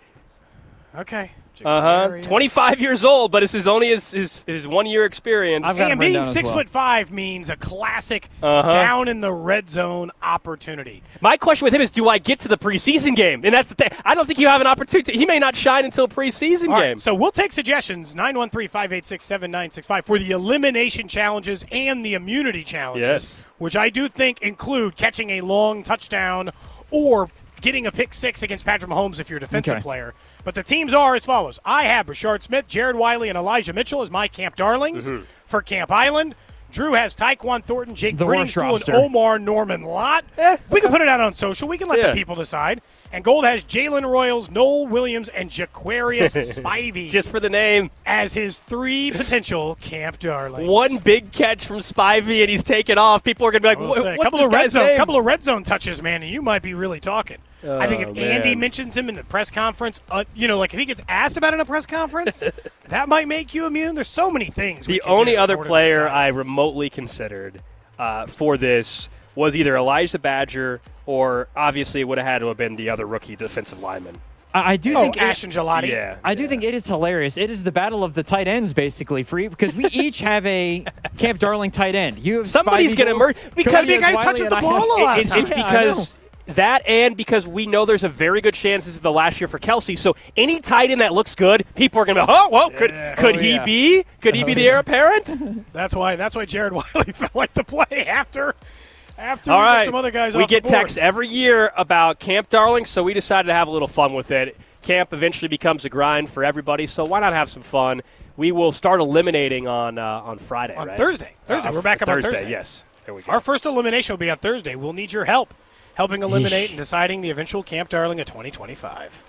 Okay. Uh-huh. Jaquarius. twenty-five years old, but this is only his, his, his one-year experience. I've got him And written being down as six well. foot five means a classic Uh-huh. down in the red zone opportunity. My question with him is, do I get to the preseason game? And that's the thing. I don't think you have an opportunity. He may not shine until preseason All game. right, so we'll take suggestions, nine one three, five eight six, seven nine six five, for the elimination challenges and the immunity challenges, Yes. which I do think include catching a long touchdown or getting a pick six against Patrick Mahomes if you're a defensive Okay. player. But the teams are as follows. I have Rashard Smith, Jared Wiley, and Elijah Mitchell as my Camp Darlings Mm-hmm. for Camp Island. Drew has Tyquan Thornton, Jake The worst Brittingstool, and roster. Omar Norman Lott. we can put it out on social. We can let Yeah. the people decide. And Gold has Jalen Royals, Noel Williams, and Jaquarius Spivey Just for the name. as his three potential Camp Darlings. One big catch from Spivey, and he's taken off. People are going to be like, I will "What- say, a what's couple this of red guy's zone, name?" couple of red zone touches, man, and you might be really talking. I think if Oh, Andy man. mentions him in the press conference, uh, you know, like if he gets asked about it in a press conference, that might make you immune. There's so many things. we The can do only in other order to player decide. I remotely considered uh, for this was either Elijah Badger or obviously it would have had to have been the other rookie defensive lineman. I, I do oh, think it- Ashton Gelati. Yeah. I do think it is hilarious. It is the battle of the tight ends, basically, for you, because we each have a Camp Darling tight end. You have Somebody's Spivey going to Gold, emerge because Could be a guy who Wiley, touches and the I ball have- a lot It- of it's times. Yeah, I know. because that and because we know there's a very good chance this is the last year for Kelsey. So any tight end that looks good, people are going to be, oh, whoa, could, Yeah. could Oh, he yeah. be? Could he be the heir apparent? That's why. That's why Jared Wiley felt like the play after. After All we right. get some other guys we off get the board. texts every year about Camp Darling, so we decided to have a little fun with it. Camp eventually becomes a grind for everybody, so why not have some fun? We will start eliminating on uh, on Friday, On right? Thursday. Thursday. Uh, We're back up on Thursday. Yes. There we go. Our first elimination will be on Thursday. We'll need your help helping eliminate and deciding the eventual Camp Darling of twenty twenty-five.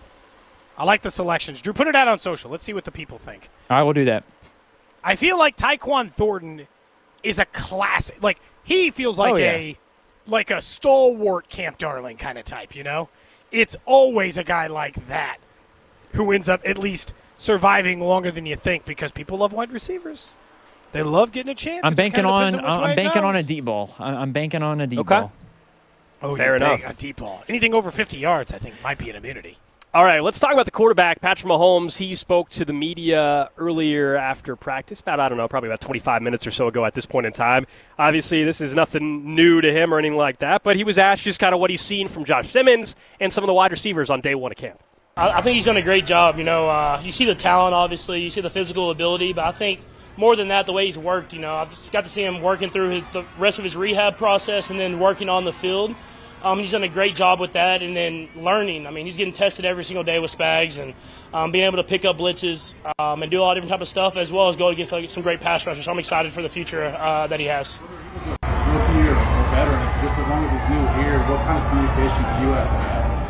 I like the selections. Drew, put it out on social. Let's see what the people think. I will do that. I feel like Tyquan Thornton is a classic. Like, he feels like Oh, yeah. a like a stalwart Camp Darling kind of type, you know? It's always a guy like that who ends up at least surviving longer than you think because people love wide receivers. They love getting a chance. I'm It just banking kinda depends on. which way I'm it banking on a goes. deep ball. I'm I'm banking on a deep Okay. ball. Oh, Fair you're big, enough. a deep ball. Anything over fifty yards, I think, might be an immunity. All right, let's talk about the quarterback, Patrick Mahomes. He spoke to the media earlier after practice, about, I don't know, probably about twenty-five minutes or so ago at this point in time. Obviously, this is nothing new to him or anything like that, but he was asked just kind of what he's seen from Josh Simmons and some of the wide receivers on day one of camp. I I think he's done a great job. You know, uh, you see the talent, obviously, you see the physical ability, but I think more than that, the way he's worked. You know, I've just got to see him working through his, the rest of his rehab process and then working on the field. Um, he's done a great job with that, and then learning. I mean, he's getting tested every single day with Spags and um, being able to pick up blitzes um, and do a lot of different type of stuff, as well as go against like, some great pass rushers. So I'm excited for the future uh, that he has. Rookie year, a veteran, just as long as he's new here, what kind of communication do you have with that?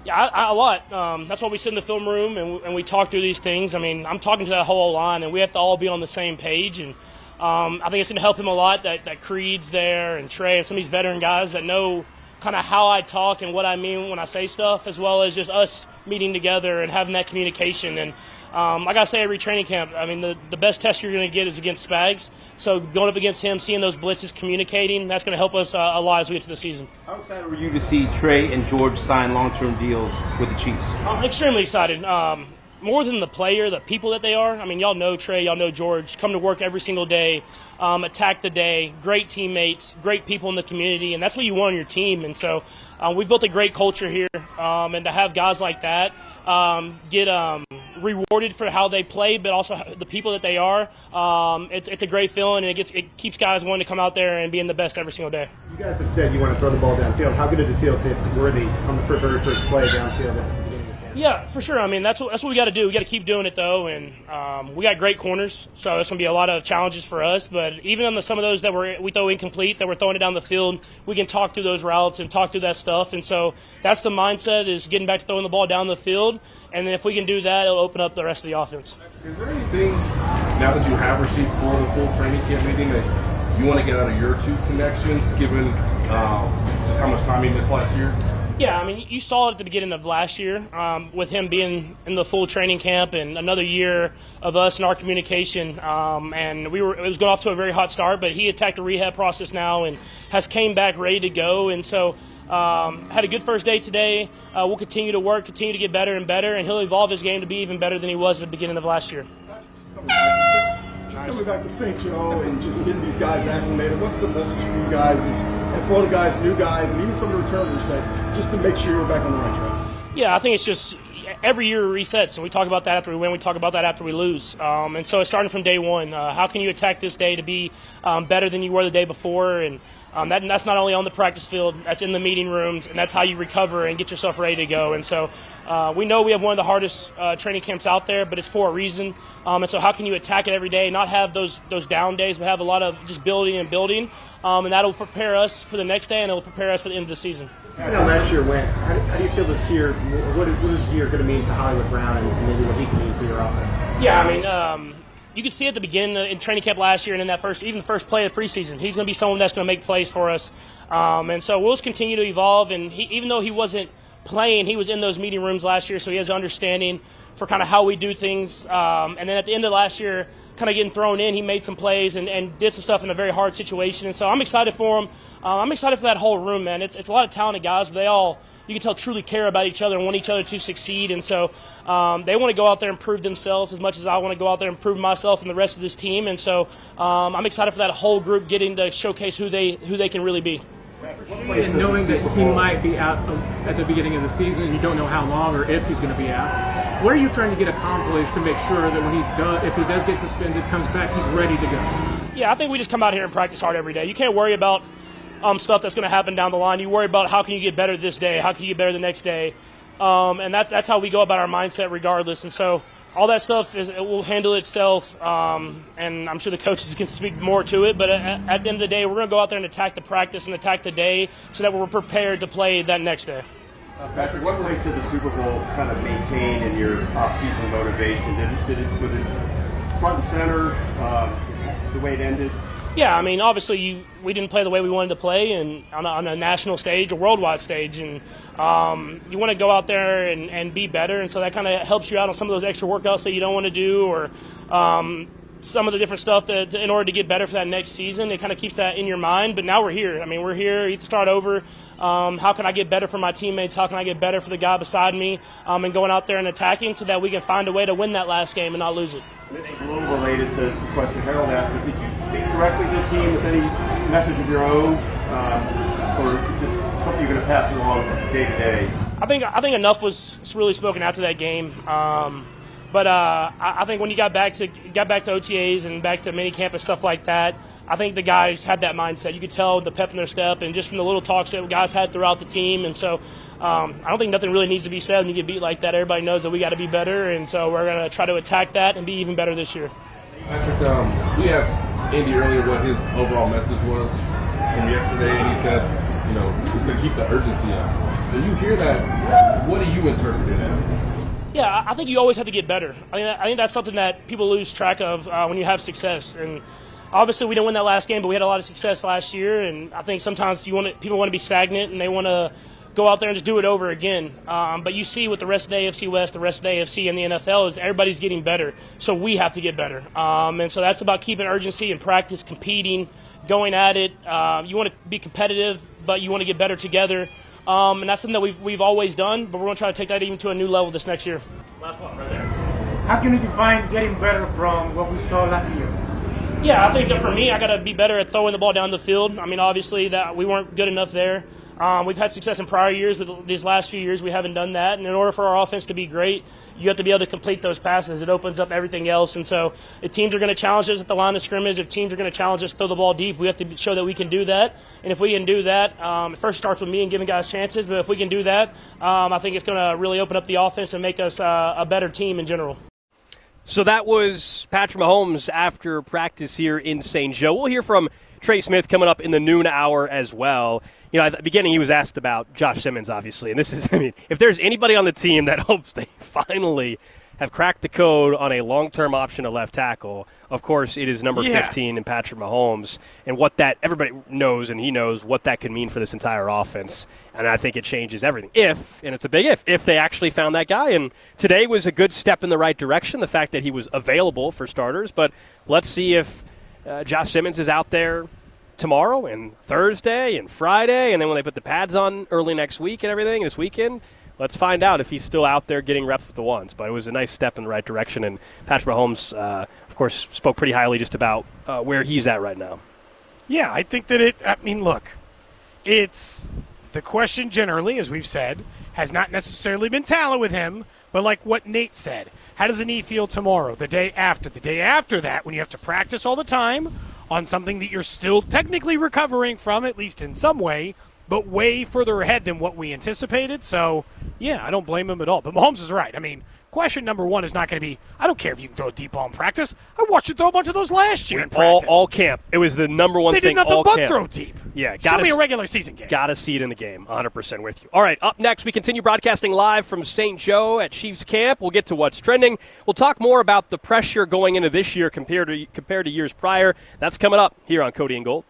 Yeah, I, I, a lot. Um, that's why we sit in the film room and, and we talk through these things. I mean, I'm talking to that whole line, and we have to all be on the same page. And um, I think it's going to help him a lot that, that Creed's there and Trey and some of these veteran guys that know kind of how I talk and what I mean when I say stuff, as well as just us meeting together and having that communication. And um, I got to say, every training camp, I mean, the, the best test you're going to get is against Spags. So going up against him, seeing those blitzes, communicating, that's going to help us uh, a lot as we get to the season. How excited were you to see Trey and George sign long-term deals with the Chiefs? I'm extremely excited. Um, more than the player, the people that they are. I mean, y'all know Trey, y'all know George. Come to work every single day, um, attack the day, great teammates, great people in the community, and that's what you want on your team. And so uh, we've built a great culture here, um, and to have guys like that um, get um, rewarded for how they play, but also the people that they are, um, it's, it's a great feeling, and it, gets, it keeps guys wanting to come out there and being the best every single day. You guys have said you want to throw the ball downfield. How good does it feel to hit Worthy on the very first play downfield? Yeah, for sure. I mean, that's what that's what we got to do. We got to keep doing it, though, and um, we got great corners, so it's going to be a lot of challenges for us. But even on the, some of those that were we throw incomplete, that we're throwing it down the field, we can talk through those routes and talk through that stuff. And so that's the mindset, is getting back to throwing the ball down the field. And then if we can do that, it'll open up the rest of the offense. Is there anything, now that you have received for the full training camp meeting, that you want to get out of your two connections, given um, just how much time he missed last year? Yeah, I mean, you saw it at the beginning of last year um, with him being in the full training camp and another year of us and our communication. Um, and we were it was going off to a very hot start, but he attacked the rehab process now and has came back ready to go. And so um, had a good first day today. Uh, we'll continue to work, continue to get better and better, and he'll evolve his game to be even better than he was at the beginning of last year. Just coming back to Saint Joe and just getting these guys acclimated, what's the message for you guys, is, and for all the guys, new guys, and even some of the returners, that just to make sure you're back on the right track? Yeah, I think it's just every year resets, and we talk about that after we win, we talk about that after we lose. Um, and so it's starting from day one. Uh, how can you attack this day to be um, better than you were the day before? And um, that, and that's not only on the practice field, that's in the meeting rooms, and that's how you recover and get yourself ready to go. And so uh, we know we have one of the hardest uh, training camps out there, but it's for a reason. Um, and so how can you attack it every day, not have those those down days, but have a lot of just building and building, um, and that will prepare us for the next day, and it will prepare us for the end of the season. I know last year went. How do, how do you feel this year? What, what is this year going to mean to Hollywood Brown, and, and maybe what he can mean for your offense? Yeah, I mean, um, you could see at the beginning in training camp last year, and in that first, even the first play of preseason, he's going to be someone that's going to make plays for us. Um, and so we'll just continue to evolve. And he, even though he wasn't playing, he was in those meeting rooms last year, so he has an understanding for kind of how we do things. Um, and then at the end of last year, kind of getting thrown in, he made some plays and, and did some stuff in a very hard situation. And so I'm excited for him. Uh, I'm excited for that whole room, man. It's, it's a lot of talented guys, but they all, you can tell, truly care about each other and want each other to succeed. And so um, they want to go out there and prove themselves as much as I want to go out there and prove myself and the rest of this team. And so um, I'm excited for that whole group getting to showcase who they who they can really be. And knowing that he might be out at the beginning of the season, and you don't know how long or if he's going to be out, what are you trying to get accomplished to make sure that when he does, if he does get suspended, comes back, he's ready to go? Yeah, I think we just come out here and practice hard every day. You can't worry about um, stuff that's going to happen down the line. You worry about how can you get better this day, how can you get better the next day, um, and that's that's how we go about our mindset regardless. And so all that stuff is, it will handle itself, um, and I'm sure the coaches can speak more to it, but at, at the end of the day, we're going to go out there and attack the practice and attack the day so that we're prepared to play that next day. Uh, Patrick, what ways did the Super Bowl kind of maintain in your off-season motivation? Did it, did it, was it front and center, uh, the way it ended? Yeah, I mean, obviously you, we didn't play the way we wanted to play, and on a, on a national stage, a worldwide stage, and um, you want to go out there and, and be better, and so that kind of helps you out on some of those extra workouts that you don't want to do, or um, some of the different stuff that in order to get better for that next season. It kind of keeps that in your mind. But now we're here. I mean, we're here. You can start over. Um, how can I get better for my teammates? How can I get better for the guy beside me? Um, and going out there and attacking so that we can find a way to win that last game and not lose it. This is a little related to the question Harold asked, but did you speak directly to the team with any message of your own, uh, or just something you're going to pass along day to day? I think I think enough was really spoken after that game. Um, but uh, I, I think when you got back to got back to O T As and back to minicamp and stuff like that, I think the guys had that mindset. You could tell the pep in their step, and just from the little talks that guys had throughout the team. And so um, I don't think nothing really needs to be said when you get beat like that. Everybody knows that we got to be better, and so we're going to try to attack that and be even better this year. Patrick, um, we asked Andy earlier what his overall message was from yesterday, and he said, you know, just to keep the urgency up. When you hear that, what do you interpret it as? Yeah, I I think you always have to get better. I mean, I think that's something that people lose track of uh, when you have success. And obviously, we didn't win that last game, but we had a lot of success last year. And I think sometimes you want to, people want to be stagnant and they want to go out there and just do it over again. Um, but you see with the rest of the A F C West, the rest of the A F C and the N F L is everybody's getting better. So we have to get better. Um, and so that's about keeping urgency and practice, competing, going at it. Uh, you want to be competitive, but you want to get better together. Um, and that's something that we've, we've always done, but we're going to try to take that even to a new level this next year. Last one right there. How can you define getting better from what we saw last year? Yeah, I think that for me, I got to be better at throwing the ball down the field. I mean, obviously, that we weren't good enough there. Um, we've had success in prior years, but these last few years we haven't done that. And in order for our offense to be great, you have to be able to complete those passes. It opens up everything else. And so if teams are going to challenge us at the line of scrimmage, if teams are going to challenge us to throw the ball deep, we have to show that we can do that. And if we can do that, um, it first starts with me and giving guys chances. But if we can do that, um, I think it's going to really open up the offense and make us uh, a better team in general. So that was Patrick Mahomes after practice here in Saint Joe. We'll hear from Trey Smith coming up in the noon hour as well. You know, at the beginning he was asked about Josh Simmons, obviously. And this is, I mean, if there's anybody on the team that hopes they finally have cracked the code on a long-term option at left tackle, of course it is number Yeah. fifteen in Patrick Mahomes. And what that, everybody knows and he knows what that could mean for this entire offense. And I think it changes everything. If, and it's a big if, if they actually found that guy. And today was a good step in the right direction, the fact that he was available for starters. But let's see if uh, Josh Simmons is out there tomorrow and Thursday and Friday, and then when they put the pads on early next week and everything, this weekend, let's find out if he's still out there getting reps with the ones. But it was a nice step in the right direction, and Patrick Mahomes, uh, of course, spoke pretty highly just about uh, where he's at right now. Yeah, I think that it, I mean, look, it's the question generally, as we've said, has not necessarily been talent with him, but like what Nate said, how does the knee feel tomorrow, the day after, the day after that, when you have to practice all the time on something that you're still technically recovering from, at least in some way, but way further ahead than what we anticipated. So, yeah, I don't blame him at all. But Mahomes is right. I mean, question number one is not going to be, I don't care if you can throw a deep ball in practice. I watched you throw a bunch of those last year in All, practice. all camp. It was the number one They thing did nothing all but camp. throw deep. Yeah, Show gotta me a s- regular season game. Got to see it in the game. one hundred percent with you. All right, up next, we continue broadcasting live from Saint Joe at Chiefs Camp. We'll get to what's trending. We'll talk more about the pressure going into this year compared to compared to years prior. That's coming up here on Cody and Gold.